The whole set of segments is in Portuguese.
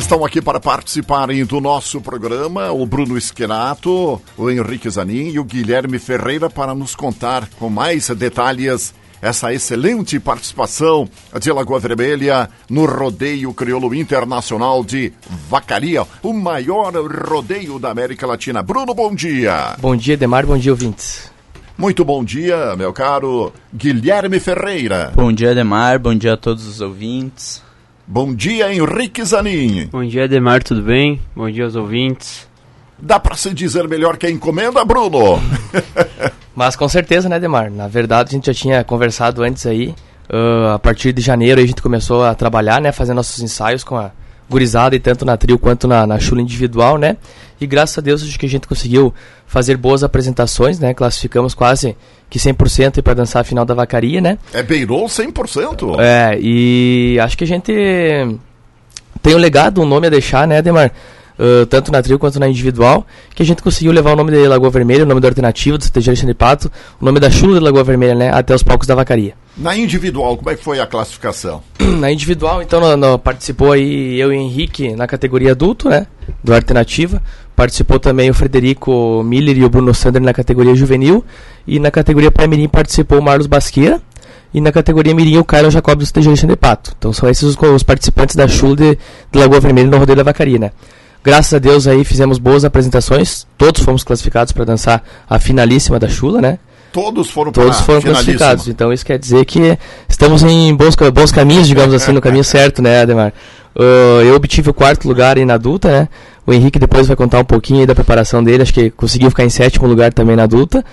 Estão aqui para participarem do nosso programa o Bruno Schenato, o Henrique Zanin e o Guilherme Ferreira para nos contar com mais detalhes essa excelente participação de Lagoa Vermelha no Rodeio Crioulo Internacional de Vacaria, o maior rodeio da América Latina. Bruno, bom dia. Bom dia, Demar, bom dia, ouvintes. Muito bom dia, meu caro Guilherme Ferreira. Bom dia, Demar, bom dia a todos os ouvintes. Bom dia, Henrique Zanin. Bom dia, Demar, tudo bem? Bom dia aos ouvintes. Dá para se dizer melhor que a encomenda, Bruno? Mas com certeza, né, Demar? Na verdade, a gente já tinha conversado antes aí. A partir de janeiro a gente começou a trabalhar, né, fazer nossos ensaios com a gurizada, e tanto na trio quanto na chula individual, né? E graças a Deus acho que a gente conseguiu fazer boas apresentações, né? Classificamos quase que 100% para dançar a final da Vacaria, né? Beirou 100%. E acho que a gente tem um legado, um nome a deixar, né, Demar? Tanto na trio quanto na individual, que a gente conseguiu levar o nome da Lagoa Vermelha, o nome da Alternativa, do CTG Alexandre Pato, o nome da chula da Lagoa Vermelha, né, até os palcos da Vacaria. Na individual, como é que foi a classificação? Na individual, então, participou aí eu e o Henrique na categoria adulto, né, do Alternativa. Participou também o Frederico Miller e o Bruno Sander na categoria juvenil. E na categoria pré-mirim participou o Marlos Basqueira. E na categoria mirim o Kylan Jacob do CTG Alexandre Pato. Então são esses os participantes da chula de Lagoa Vermelha no Rodeio da Vacaria, né. Graças a Deus aí fizemos boas apresentações, todos fomos classificados para dançar a finalíssima da chula, né? Todos foram classificados, então isso quer dizer que estamos em bons caminhos, digamos assim, no caminho certo, né, Ademar? Eu obtive o 4º lugar aí na adulta, né? O Henrique depois vai contar um pouquinho aí da preparação dele, acho que conseguiu ficar em 7º lugar também na adulta.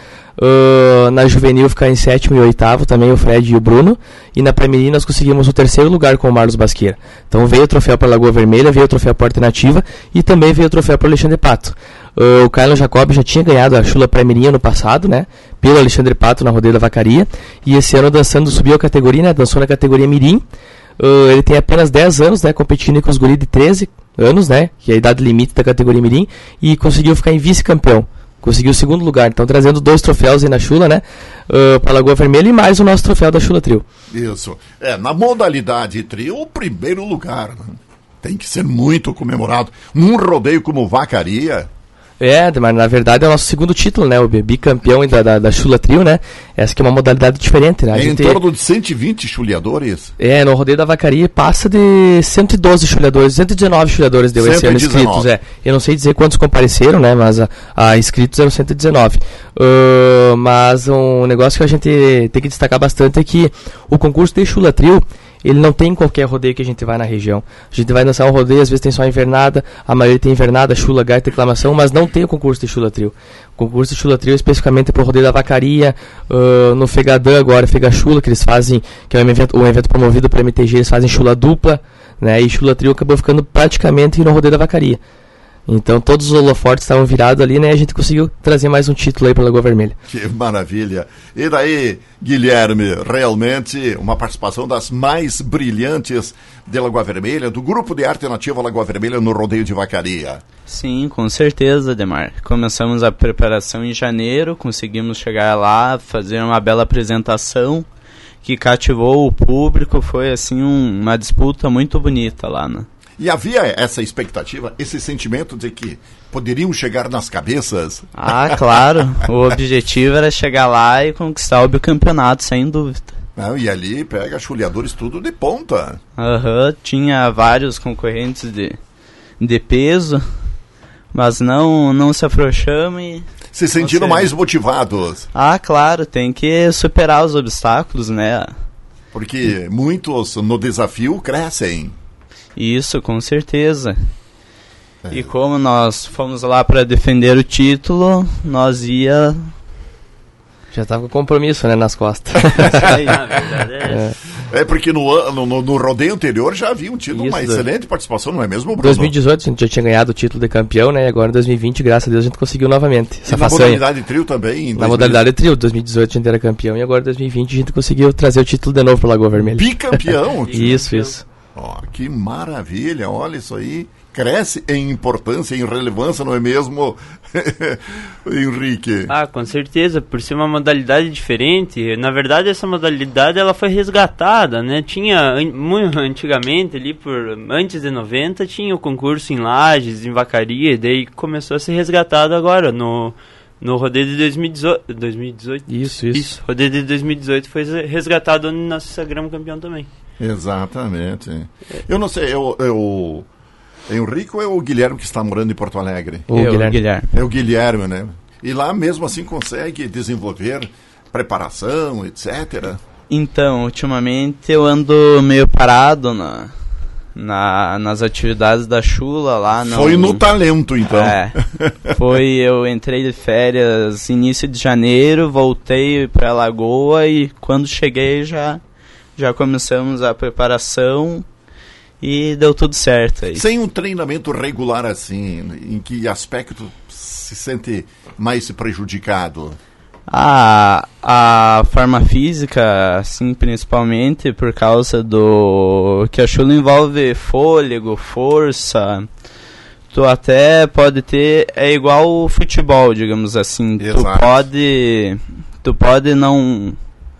Na juvenil ficar em 7º e 8º também o Fred e o Bruno. E na pré-mirim nós conseguimos o 3º lugar com o Marlos Basqueira. Então veio o troféu para Lagoa Vermelha, veio o troféu para Alternativa e também veio o troféu para Alexandre Pato. O Kylan Jacob já tinha ganhado a chula pré-mirim ano passado, né, pelo Alexandre Pato na Rodeio da Vacaria. E esse ano dançando, subiu a categoria, né, dançou na categoria mirim. Ele tem apenas 10 anos, né, competindo com os guris de 13 anos, né, que é a idade limite da categoria mirim, e conseguiu ficar em vice-campeão. Conseguiu o 2º lugar, então trazendo 2 troféus aí na chula, né, para Lagoa Vermelha e mais o nosso troféu da chula trio. Isso, na modalidade trio, o 1º lugar, né? Tem que ser muito comemorado. Num rodeio como Vacaria... Mas na verdade é o nosso 2º título, né? O bicampeão da chula trio, né? Essa que é uma modalidade diferente, né? Em torno de 120 chuleadores. No rodeio da Vacaria passa de 112 chuleadores, 119 chuleadores deu 119. Esse ano inscritos, Eu não sei dizer quantos compareceram, né? Mas a inscritos eram 119. Mas um negócio que a gente tem que destacar bastante é que o concurso de chula trio, ele não tem em qualquer rodeio que a gente vai na região. A gente vai dançar um rodeio, às vezes tem só invernada, a maioria tem invernada, chula, gaita, reclamação, mas não tem o concurso de chula trio. O concurso de chula trio é especificamente para o rodeio da Vacaria, no Fegadã agora, Fegachula, que eles fazem, que é um evento promovido pela MTG, eles fazem chula dupla, né, e chula trio acabou ficando praticamente no rodeio da Vacaria. Então todos os holofortes estavam virados ali, né? E a gente conseguiu trazer mais um título aí para Lagoa Vermelha. Que maravilha! E daí, Guilherme, realmente uma participação das mais brilhantes de Lagoa Vermelha, do grupo de arte nativa Lagoa Vermelha no Rodeio de Vacaria. Sim, com certeza, Demar. Começamos a preparação em janeiro, conseguimos chegar lá, fazer uma bela apresentação que cativou o público, foi assim uma disputa muito bonita lá, né? E havia essa expectativa, esse sentimento de que poderiam chegar nas cabeças? Ah, claro. O objetivo era chegar lá e conquistar o bicampeonato, sem dúvida. E ali pega chuleadores tudo de ponta. Tinha vários concorrentes de peso, mas não se afrouxamos e... Se sentiram mais motivados? Ah, claro, tem que superar os obstáculos, né? Porque muitos no desafio crescem. Isso, com certeza. E como nós fomos lá para defender o título, nós ia... Já estava com compromisso, né, nas costas. Na verdade porque no rodeio anterior já havia uma excelente participação, não é mesmo, Bruno? Em 2018 a gente já tinha ganhado o título de campeão, né, e agora em 2020, graças a Deus, a gente conseguiu novamente essa façanha. Na modalidade trio também? Na modalidade trio, 2018 a gente era campeão e agora em 2020 a gente conseguiu trazer o título de novo para Lagoa Vermelha. Bicampeão? Isso. Que maravilha, olha isso aí. Cresce em importância, em relevância, não é mesmo, Henrique. Com certeza, por ser uma modalidade diferente. Na verdade, essa modalidade ela foi resgatada, né? Tinha muito antigamente, antes de 90, tinha o concurso em Lages, em Vacaria, e daí começou a ser resgatado agora no rodeio de 2018. Isso. Rodeio de 2018 foi resgatado onde nós sagramos campeão também. Exatamente. Eu não sei, Henrique ou é o Guilherme que está morando em Porto Alegre? O Guilherme. É o Guilherme, né? E lá mesmo assim consegue desenvolver preparação, etc. Então, ultimamente eu ando meio parado nas atividades da Chula lá. Foi no talento, então. Eu entrei de férias início de janeiro, voltei para a Lagoa e quando cheguei já começamos a preparação e deu tudo certo aí. Sem um treinamento regular assim, em que aspecto se sente mais prejudicado? A forma física, assim, principalmente por causa do que a Chula envolve fôlego, força. Tu até pode ter, é igual o futebol, digamos assim. Exato. Tu pode não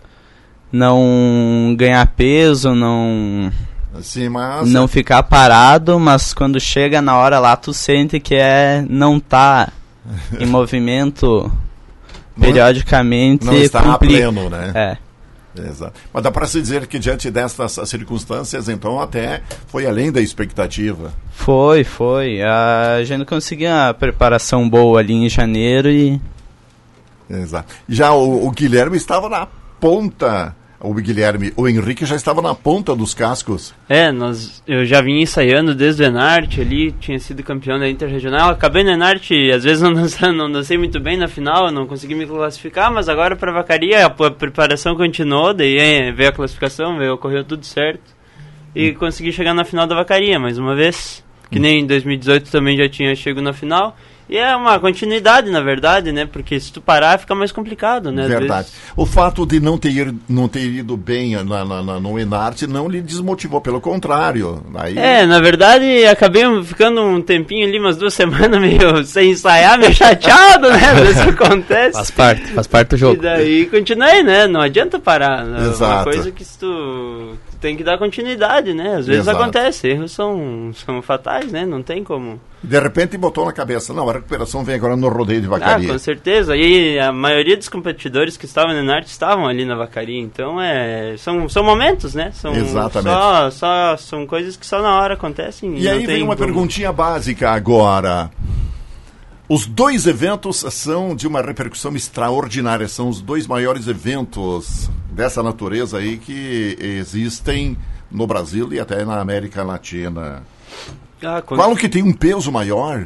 ganhar peso, não ficar parado, mas quando chega na hora lá, tu sente que não tá em movimento periodicamente. Não está a pleno, né? Exato. Mas dá para se dizer que diante dessas circunstâncias, então, até foi além da expectativa. Foi. A gente conseguiu uma preparação boa ali em janeiro e... Exato. Já o Guilherme estava na ponta... O Henrique já estava na ponta dos cascos. Eu já vim ensaiando desde o Enarte ali, tinha sido campeão da Interregional. Acabei no Enarte, às vezes não dancei muito bem na final, não consegui me classificar, mas agora para Vacaria a preparação continuou, daí veio a classificação, ocorreu tudo certo. E consegui chegar na final da Vacaria mais uma vez, que nem em 2018 também já tinha chego na final. E é uma continuidade, na verdade, né? Porque se tu parar, fica mais complicado, né? Verdade. O fato de não ter ido bem no Enarte não lhe desmotivou, pelo contrário. Aí... na verdade, acabei ficando um tempinho ali, umas 2 semanas, meio sem ensaiar, meio chateado, né? Isso acontece. Faz parte do jogo. E daí continuei, né? Não adianta parar. Exato. É uma coisa que tu tem que dar continuidade, né? Às vezes acontece, erros são fatais, né? Não tem como... De repente botou na cabeça, não, a recuperação vem agora no rodeio de Vacaria. Com certeza, e a maioria dos competidores que estavam no Enarte estavam ali na Vacaria, então são momentos, né? Exatamente. São coisas que só na hora acontecem. E aí vem uma perguntinha básica agora. Os 2 eventos são de uma repercussão extraordinária, são os 2 maiores eventos dessa natureza aí que existem no Brasil e até na América Latina. Qual que tem um peso maior?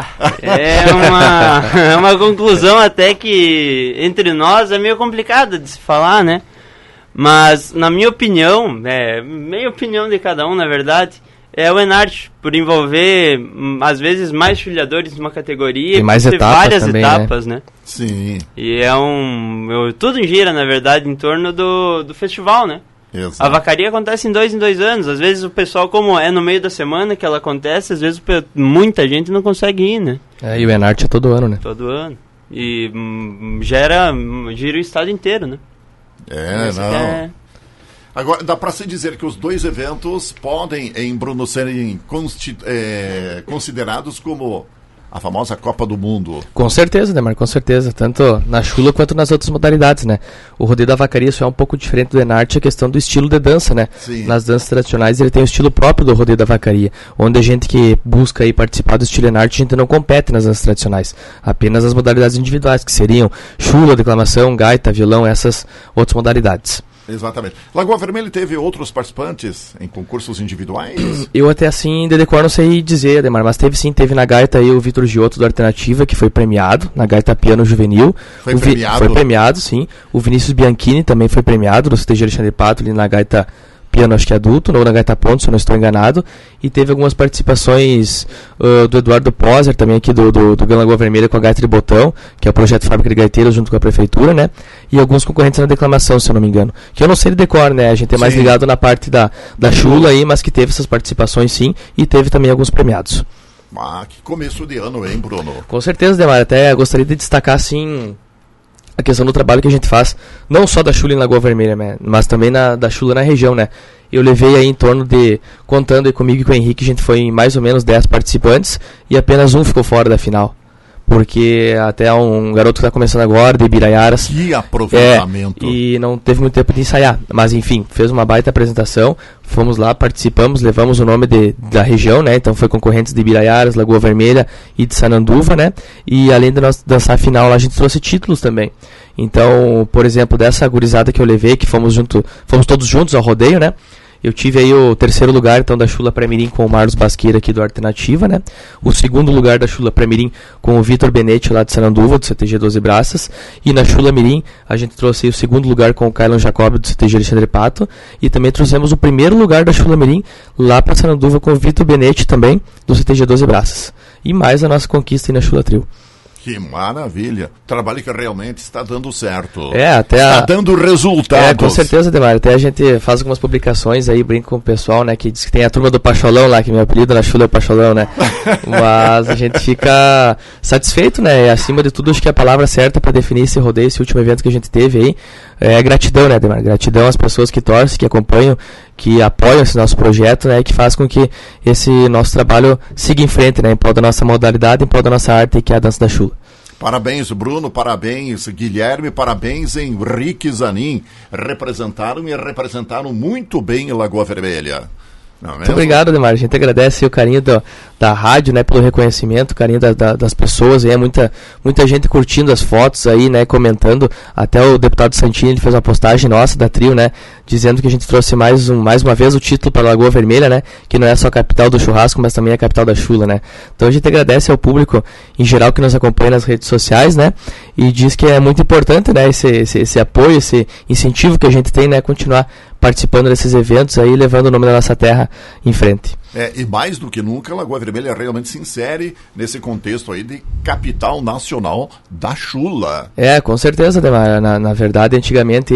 É uma conclusão até que entre nós é meio complicada de se falar, né? Mas na minha opinião, meia opinião de cada um, na verdade, é o Enarte, por envolver às vezes mais filiadores numa categoria, tem mais etapas várias também, etapas, né? Sim. E tudo gira, na verdade, em torno do festival, né? Exato. A Vacaria acontece em 2 anos. Às vezes o pessoal, como é no meio da semana que ela acontece, às vezes muita gente não consegue ir, né? E o Enarte é todo ano, né? Todo ano. E gira o estado inteiro, né? Agora, dá para se dizer que os 2 eventos podem, em Brno, serem considerados como a famosa Copa do Mundo. Com certeza, Demar, com certeza. Tanto na Chula quanto nas outras modalidades, né? O rodeio da Vacaria só é um pouco diferente do Enarte, a questão do estilo de dança, né? Sim. Nas danças tradicionais ele tem o estilo próprio do rodeio da Vacaria, onde a gente que busca aí participar do estilo Enarte, a gente não compete nas danças tradicionais, apenas as modalidades individuais, que seriam Chula, declamação, gaita, violão, essas outras modalidades. Exatamente. Lagoa Vermelha teve outros participantes em concursos individuais? Eu até assim, de decor não sei dizer, Ademar, mas teve na gaita aí o Vitor Giotto do Alternativa, que foi premiado, na gaita piano juvenil. Foi premiado? Foi premiado, sim. O Vinícius Bianchini também foi premiado, no CTG Alexandre Pato, ali na gaita piano, acho que adulto, ou na gaita ponto, se eu não estou enganado. E teve algumas participações do Eduardo Poser, também aqui do Lagoa Vermelha, com a gaita de botão, que é o projeto Fábrica de Gaiteiros, junto com a prefeitura, né? E alguns concorrentes na declamação, se eu não me engano. Que eu não sei de decor, né? A gente é mais ligado na parte da Chula aí, mas que teve essas participações sim, e teve também alguns premiados. Que começo de ano, hein, Bruno? Com certeza, Demar. Até gostaria de destacar, assim, a questão do trabalho que a gente faz, não só da Chula em Lagoa Vermelha, né, mas também da Chula na região, né? Eu levei aí em torno de, contando aí comigo e com o Henrique, a gente foi em mais ou menos 10 participantes e apenas um ficou fora da final. Porque até um garoto que está começando agora, de Ibiraiaras. Que aproveitamento. E não teve muito tempo de ensaiar. Mas enfim, fez uma baita apresentação. Fomos lá, participamos, levamos o nome da região, né? Então foi concorrentes de Ibiraiaras, Lagoa Vermelha e de Sananduva, né? E além de nós dançar a final, a gente trouxe títulos também. Então, por exemplo, dessa gurizada que eu levei, que fomos todos juntos ao rodeio, né? Eu tive aí o terceiro lugar, então, da Chula Pré-Mirim com o Marlos Basqueira aqui do Alternativa, né? O segundo lugar da Chula Pré-Mirim com o Vitor Benetti lá de Sananduva, do CTG 12 Braças. E na Chula Mirim, a gente trouxe aí o segundo lugar com o Kylan Jacob do CTG Alexandre Pato. E também trouxemos o primeiro lugar da Chula Mirim lá para Sananduva com o Vitor Benetti também, do CTG 12 Braças. E mais a nossa conquista aí na Chula Trio. Que maravilha. Trabalho que realmente está dando certo. Até está dando resultados. Com certeza, Demar. Até a gente faz algumas publicações aí, brinca com o pessoal, né? Que diz que tem a turma do Pacholão lá, que meu apelido na Chula é Pacholão, né? Mas a gente fica satisfeito, né? E acima de tudo, acho que a palavra certa para definir esse rodeio, esse último evento que a gente teve aí, é gratidão, né, Demar? Gratidão às pessoas que torcem, que acompanham, que apoiam esse nosso projeto, né? E que faz com que esse nosso trabalho siga em frente, né? Em prol da nossa modalidade, em prol da nossa arte, que é a dança da Chula. Parabéns, Bruno, parabéns, Guilherme, parabéns, Henrique Zanin. Representaram muito bem Lagoa Vermelha. Muito obrigado, Demar. A gente agradece o carinho da rádio, né, pelo reconhecimento, o carinho das pessoas. Aí, muita gente curtindo as fotos aí, né, comentando. Até o deputado Santini, ele fez uma postagem nossa da Trio, né, dizendo que a gente trouxe mais uma vez o título para Lagoa Vermelha, né, que não é só a capital do churrasco, mas também a capital da Chula, né. Então a gente agradece ao público em geral que nos acompanha nas redes sociais, né, e diz que é muito importante, né, esse apoio, esse incentivo que a gente tem, né, continuar participando desses eventos aí, levando o nome da nossa terra em frente. E mais do que nunca, Lagoa Vermelha realmente se insere nesse contexto aí de capital nacional da Chula. Com certeza, Demar. Na verdade, antigamente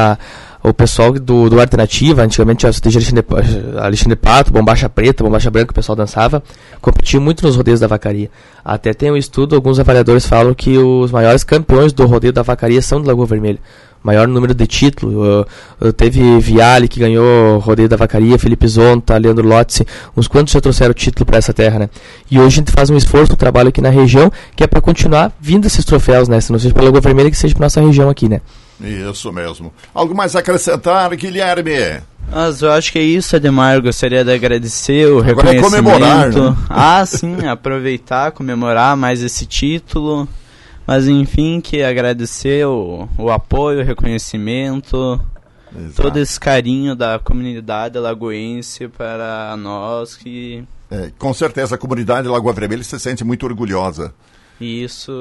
o pessoal do Alternativa, antigamente o CTG Alexandre Pato, Bombacha Preta, Bombacha Branca, o pessoal dançava, competia muito nos rodeios da vacaria. Até tem um estudo, alguns avaliadores falam que os maiores campeões do rodeio da vacaria são de Lagoa Vermelha. Maior número de títulos, teve Viale que ganhou o rodeio da vacaria, Felipe Zonta, Leandro Lotzi, uns quantos já trouxeram título para essa terra, né? E hoje a gente faz um esforço, um trabalho aqui na região, que é para continuar vindo esses troféus, né? Se não seja para Lagoa Vermelha, que seja para nossa região aqui, né? Isso mesmo. Algo mais a acrescentar, Guilherme? Mas eu acho que é isso, Ademar. Eu gostaria de agradecer o reconhecimento. Comemorar, né? Sim, aproveitar, comemorar mais esse título. Mas enfim, que agradecer o apoio, o reconhecimento, Exato. Todo esse carinho da comunidade lagoense para nós que... com certeza a comunidade de Lagoa Vermelha se sente muito orgulhosa. Isso,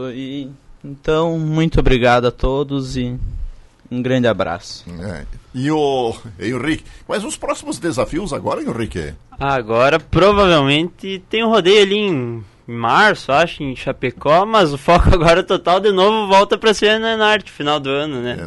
então muito obrigado a todos e um grande abraço. E o Henrique, quais os próximos desafios agora, Henrique? Agora provavelmente tem um rodeio ali em março, acho, em Chapecó, mas o foco agora total de novo volta para ser na Enarte, final do ano, né?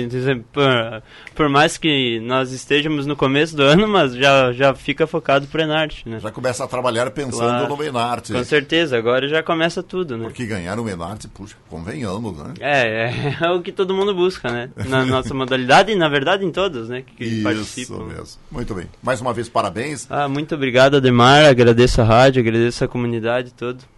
Por mais que nós estejamos no começo do ano, mas já fica focado para Enarte, né? Já começa a trabalhar pensando no Enarte. Com certeza, agora já começa tudo, né? Porque ganhar o Enarte, puxa, convenhamos, né? É o que todo mundo busca, né? Na nossa modalidade e, na verdade, em todas, né? Que participam. Isso mesmo. Muito bem. Mais uma vez, parabéns. Muito obrigado, Ademar. Agradeço a rádio, agradeço a comunidade toda.